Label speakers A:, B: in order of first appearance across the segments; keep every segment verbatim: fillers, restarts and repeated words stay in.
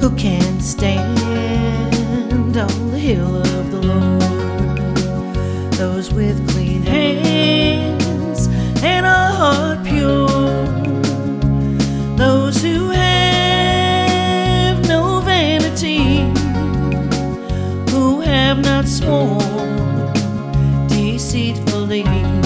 A: Who can stand on the hill of the Lord? Those with clean hands and a heart pure, those who have no vanity, who have not sworn deceitfully.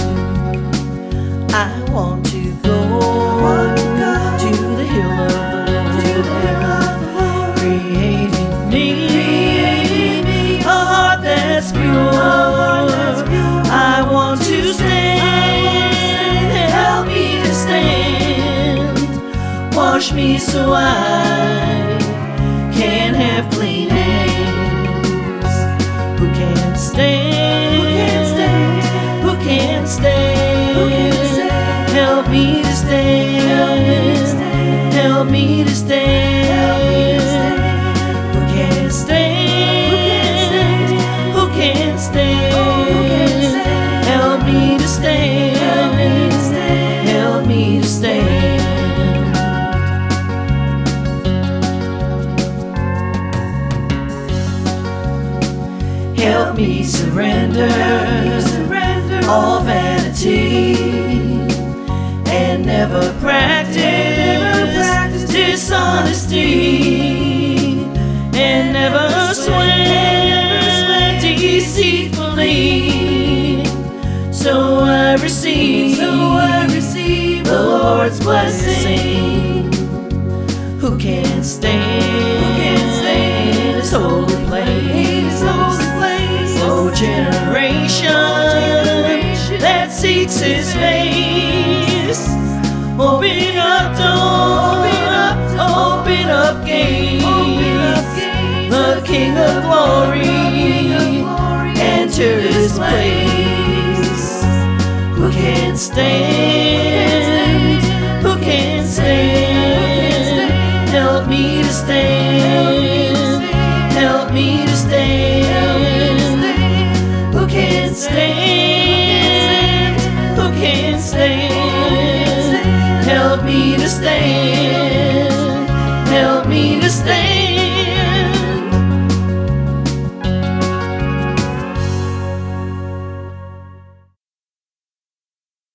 A: I want to go to the hill of the Lord, creating me a heart that's pure. I want to stand, help me to stand, wash me so I can have clean hands. Who can stand? Who can stand? Help me to stand, help me to stand. Who can stand? Who can stand? Help me to stand, help me to stand. Help me surrender all vanity and never practice dishonesty, and never swear deceitfully. So I receive the Lord's blessing. Who can stand His holy place? Oh, generation that seeks His face, open up doors, open up gates. The King of Glory enter His place. Who can stand? Who can stand? Help me to stand.